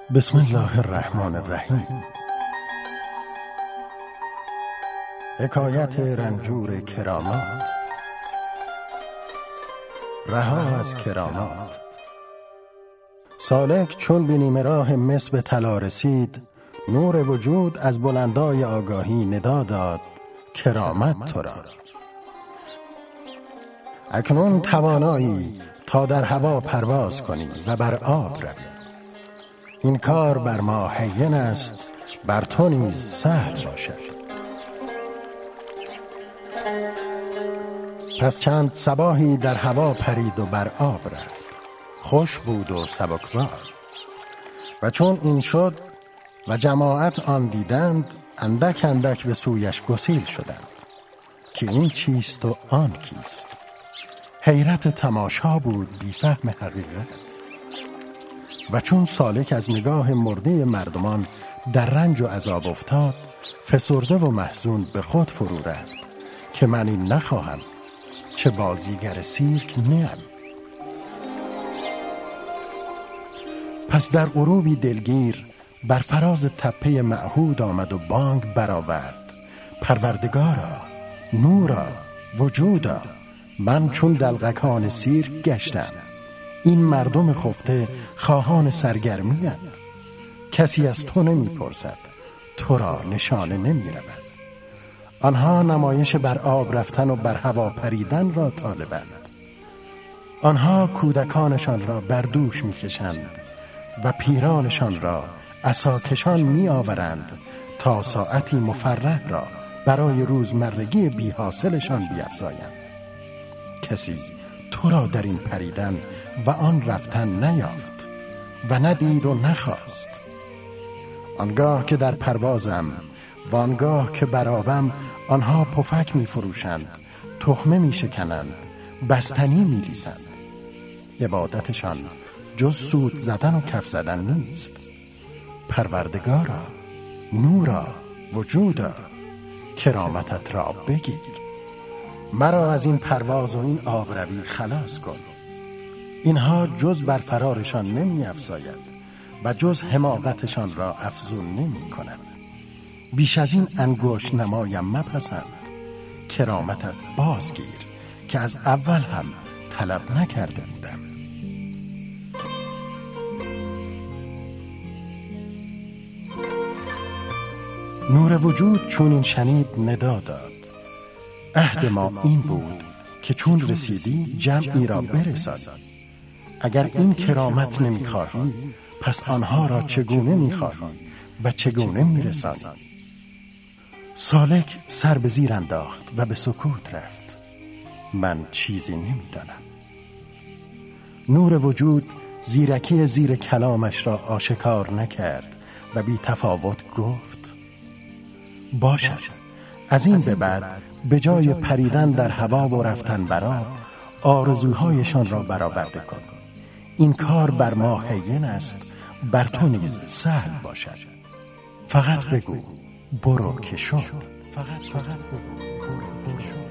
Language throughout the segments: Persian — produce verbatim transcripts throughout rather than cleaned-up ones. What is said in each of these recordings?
بسم الله الرحمن الرحیم. حکایت رنجور کرامات. رها از کرامات. سالک چون به نیمه راه مصر به طلا رسید، نور وجود از بلندای آگاهی ندا داد: کرامت تو را. اکنون توانایی تا در هوا پرواز کنی و بر آب روی. این کار بر ما هین است، بر تو نیز سهل باشد. پس چند صباحی در هوا پرید و بر آب رفت. خوش بود و سبکبار. و چون این شد و جماعت آن دیدند، اندک اندک به سویش گسیل شدند که این چیست و آن کیست. حیرت تماشا بود بی فهم حقیقت. و چون سالک از نگاه مرده مردمان در رنج و عذاب افتاد، فسرده و محزون به خود فرو رفت که من این نخواهم، چه بازیگر سیرک نیم. پس در غروبی دلگیر بر فراز تپه معهود آمد و بانگ برآورد: پروردگارا، نورا، وجودا، من چون دلقکان سیرک گشتم. این مردم خفته خواهان سرگرمی اند. کسی از تو نمی پرسد، تو را نشانه نمی رود. آنها نمایش بر آب رفتن و بر هوا پریدن را طالبند. آنها کودکانشان را بر دوش می کشند و پیرانشان را عصاکشان می آورند تا ساعتی مفرح را برای روزمرگی بی حاصلشان بیفزایند. کسی تو را در این پریدن و آن رفتن نیافت و ندید و نخواست. آنگاه که در پروازم و آنگاه که برابم، آنها پفک می فروشند، تخمه می شکنند، بستنی می ریزند. عبادتشان جز سود زدن و کف زدن نیست. پروردگارا، نورا، وجودا، کرامتت را بگیر. مرا از این پرواز و این آبروی خلاص کن. اینها جز بر فرارشان نمی افزاید و جز حماقتشان را افزون نمی کند. بیش از این انگشت نمایم مپسند. کرامتت بازگیر که از اول هم طلب نکرده بودم. نور وجود چون این شنید ندا داد: عهد ما این بود که چون رسیدی جمعی را برسانی. اگر این کرامت نمیخواهی، پس آنها را چگونه میخواهی و چگونه میرسانی؟ سالک سر به زیر انداخت و به سکوت رفت. من چیزی نمیدانم. نور وجود زیرکی زیر کلامش را آشکار نکرد و بی تفاوت گفت: باشد، از این به بعد به جای پریدن در هوا و رفتن بر آب، آرزوهایشان را برآورده کن. این کار بر ما هین است، بر تو نیز سهل باشد. فقط بگو برو که شد. فقط فقط بگو برو که شد.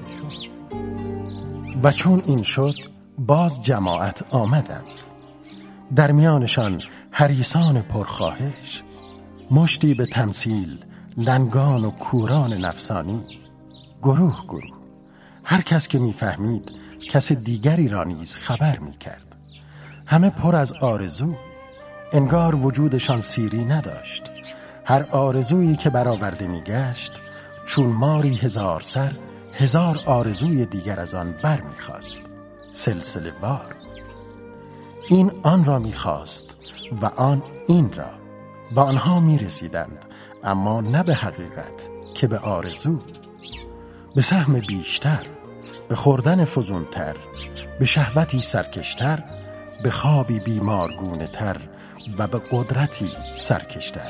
و چون این شد، باز جماعت آمدند. در میانشان حریصان پرخواهش، مشتی به تمثیل، لنگان و کوران نفسانی، گروه گروه. هر کس که میفهمید کس دیگری را نیز خبر میکرد. همه پر از آرزو، انگار وجودشان سیری نداشت. هر آرزویی که برآورده میگشت، چون ماری هزار سر، هزار آرزوی دیگر از آن بر میخواست، سلسله وار. این آن را میخواست و آن این را، و آنها میرسیدند، اما نه به حقیقت که به آرزو، به سهم بیشتر، به خوردن فزونتر، به شهوتی سرکشتر، به خوابی بیمارگونه تر و به قدرتی سرکشتر.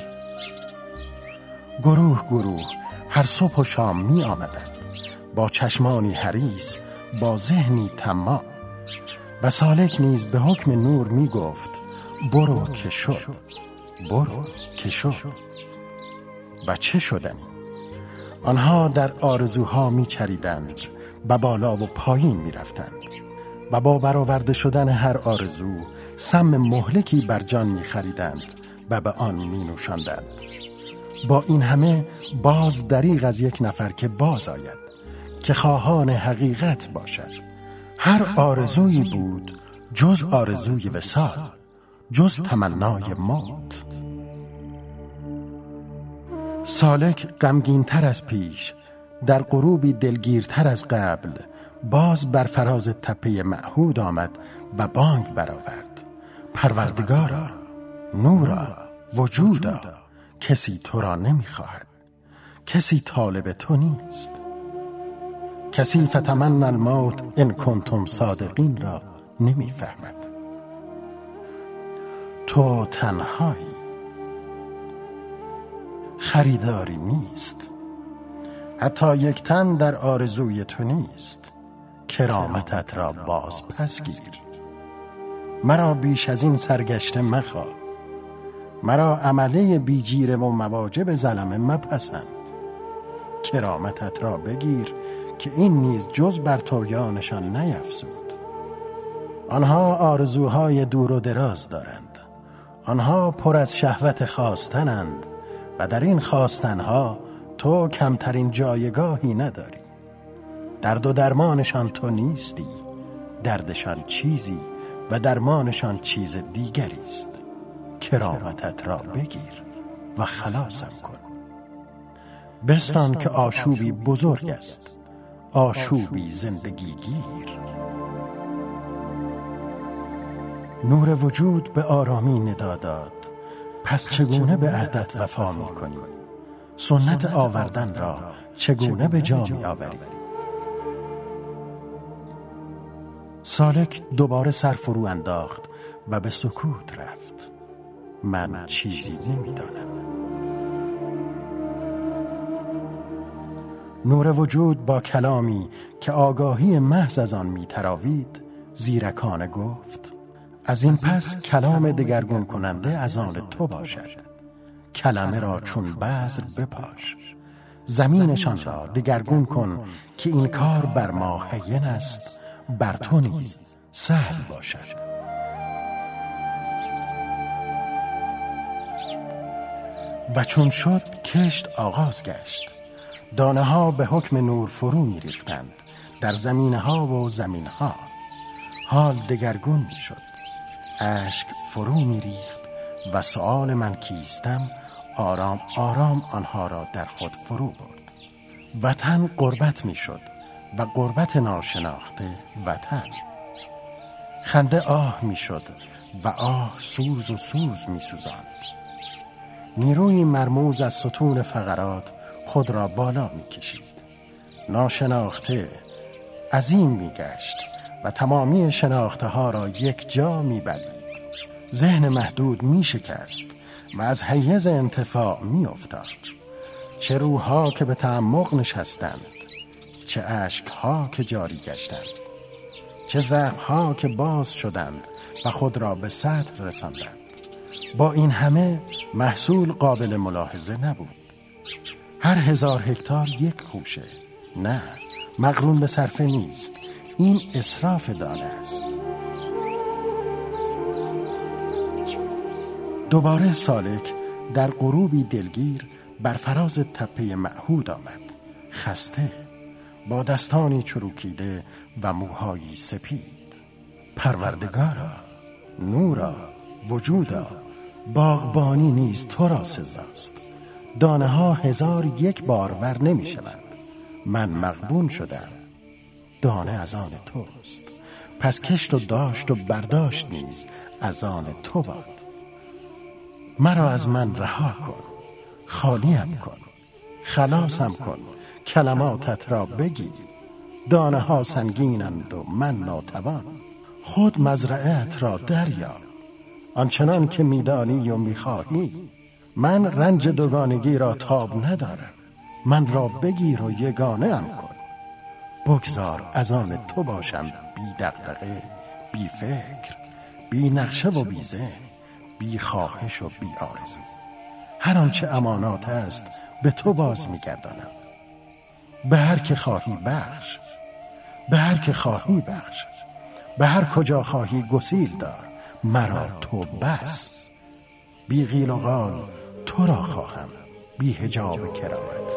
گروه گروه هر صبح و شام می آمدند، با چشمانی حریص، با ذهنی طماع. و سالک نیز به حکم نور می گفت: برو که شد، برو که شد. و چه شدنی؟ آنها در آرزوها می چریدند و بالا و پایین می رفتند و با برآورده شدن هر آرزو سم مهلکی بر جان می خریدند و به آن می نوشاندند. با این همه باز دریغ از یک نفر که باز آید، که خواهان حقیقت باشد. هر آرزویی بود جز آرزوی وصال، جز تمنای موت. سالک غمگین‌تر از پیش، در غروبی دلگیرتر از قبل، باز بر فراز تپه معهود آمد و بانگ برآورد: پروردگارا، نورا، وجودا، کسی تو را نمی‌خواهد، کسی طالب تو نیست. کسی فتمنى الموت ان کنتم صادقین را نمی‌فهمد. تو تنهایی، خریداری نیست، حتی یک تن در آرزوی تو نیست. کرامتت را باز پس گیر، مرا بیش از این سرگشته مخواه، مرا عمله بیجیره و مواجب ظلمه مپسند. کرامتت را بگیر که این نیز جز بر طغیانشان نیفزود. آنها آرزوهای دور و دراز دارند، آنها پر از شهوت خواستنند و در این خواستنها تو کمترین جایگاهی نداری. درد و درمانشان تو نیستی، دردشان چیزی و درمانشان چیز دیگری است. کرامتت را بگیر و خلاصم کن. بستان که آشوبی بزرگ است، آشوبی زندگی گیر. نور وجود به آرامی ندا داد: پس چگونه به عهدت وفا می کنی؟ سنت آوردن را چگونه به جا می آوری؟ سالک دوباره سر فرو انداخت و به سکوت رفت. من چیزی نمی دانم. نور وجود با کلامی که آگاهی محض از آن می تراوید زیرکانه گفت: از این پس کلام دگرگون کننده از آن تو باشد. کلمه را چون بذر بپاش، زمینشان را دگرگون کن که این کار بر ما هین است، بر تو نیز سهل باشد. و چون شد کشت آغاز گشت. دانه ها به حکم نور فرو می ریختند در زمینه ها و زمین ها. حال دگرگون می شد. اشک فرو می ریخت و سؤال من کیستم آرام آرام آنها را در خود فرو برد. وطن غربت می شد و غربت ناشناخته وطن. خنده آه می شد و آه سوز و سوز می سوزاند. نیروی مرموز از ستون فقرات خود را بالا می کشید. ناشناخته عظیم می گشت و تمامی شناخته ها را یک جا می بلید. ذهن محدود می شکست و از حیز انتفاع می افتاد. چه روحها که به تعمق نشستند، چه اشکها که جاری گشتند، چه زخمها که باز شدند و خود را به سطح رساندند. با این همه محصول قابل ملاحظه نبود. هر هزار هکتار یک خوشه. نه، مقرون به صرفه نیست. این اسراف دانه است. دوباره سالک در غروبی دلگیر بر فراز تپه معهود آمد، خسته، با دستانی چروکیده و موهایی سپید. پروردگارا، نورا، وجودا، باغبانی نیز تو را سزاست. دانه ها هزار یک بار ور نمی شوند. من مغبون شدم. دانه از آن توست، پس کشت و داشت و برداشت نیز از آن تو باد. مرا از من رها کن، خالیم کن، خلاصم کن، کلماتت را بگیر. دانه ها سنگینند و من ناتوان. خود مزرعت را دریاب، آنچنان که میدانی و میخواهی. من رنج دوگانگی را تاب ندارم. من را بگیر و یگانه ام کن. بگذار از آن تو باشم، بی دغدغه، بی فکر، بی نقشه و بی ذهن، بی خواهش و بی آرزو. هر آنچه امانات است به تو باز میگردانم. به هر که خواهی بخش، به هر که خواهی بخش، به هر کجا خواهی گسیل دار. مرا تو بس. بی قیل و قال تو را خواهم، بی حجاب کرامت.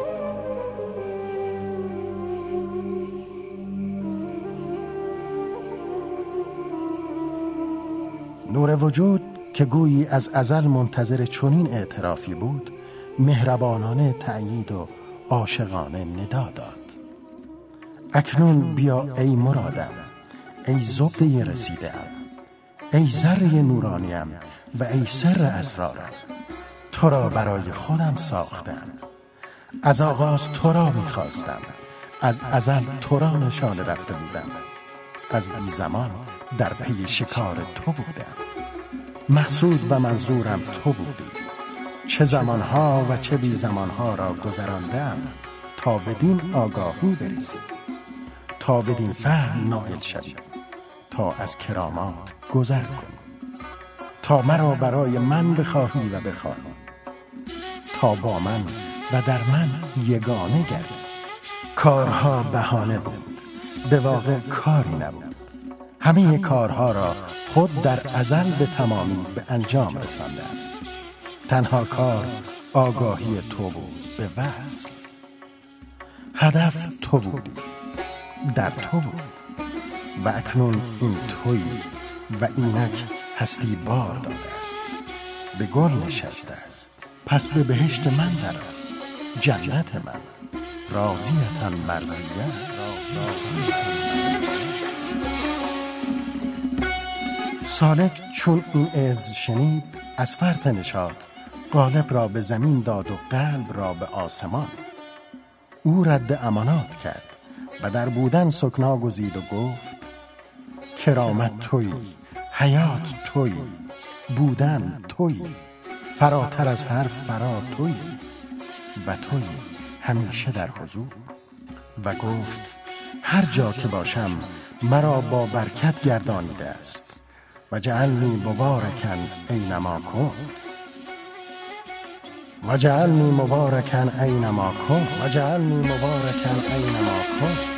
نور وجود که گویی از ازل منتظر چنین اعترافی بود، مهربانانه تأیید و عاشقانه ندا داد. اکنون بیا ای مرادم، ای زبده رسیده‌ام، ای ذره نورانیم و ای سر اسرارم. تو را برای خودم ساختم، از آغاز تو را می‌خواستم، از ازل تو را نشانه رفته بودم، از بی زمان در پی شکار تو بودم. مقصود و منظورم تو بودی، چه زمانها و چه بی زمانها را گذراندم تا بدین آگاهی بریزی، تا بدین فهم نائل شوی، تا از کرامات گذر کنی، تا مرا برای من بخواهی و بخواهی، تا با من و در من یگانه گردی. کارها بهانه بود، به واقع کاری نبود. همه کارها را خود در ازل به تمامی به انجام رساندم. تنها کار آگاهی تو بود به وصل. هدف تو بودی، در تو بود و اکنون این تویی و اینک هستی بار داده است، به گل نشسته است. پس به بهشت من درآ، جنت من، راضیتن مرضیه. سالک چون این عز شنید، از فرط نشاط قالب را به زمین داد و قلب را به آسمان. او رد امانات کرد و در بودن سکنا گزید و گفت کرامت تویی، حیات تویی، بودن تویی، فراتر از هر فرا تویی و تویی همیشه در حضور. و گفت هر جا که باشم مرا با برکت گردانیده است و جعلنی مبارکن اینما کنت و جعلنی مبارکن اینما کنت و جعلنی مبارکن اینما کنت.